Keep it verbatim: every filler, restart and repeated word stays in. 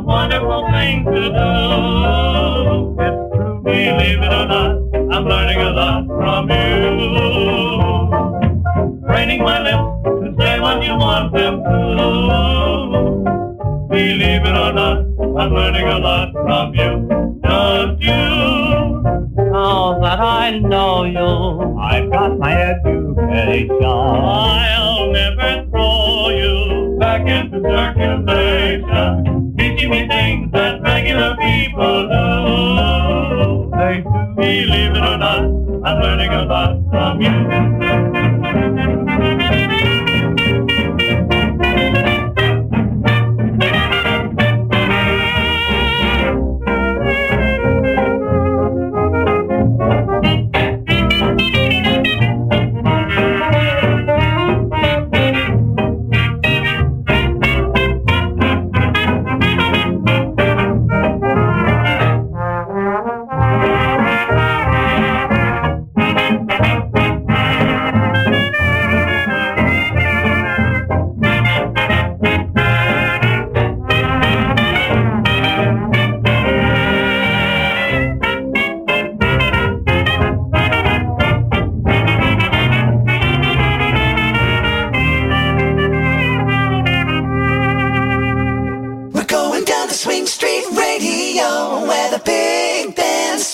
wonderful thing to do. It's true, believe it or not, I'm learning a lot from you. Training my lips to say what you want them to. Believe it or not, I'm learning a lot from you. Just you. Now that I know you, I've got my education. I'll never throw you back into circulation. Teaching me things that regular people do. They do. Believe it or not, I'm learning a lot from you.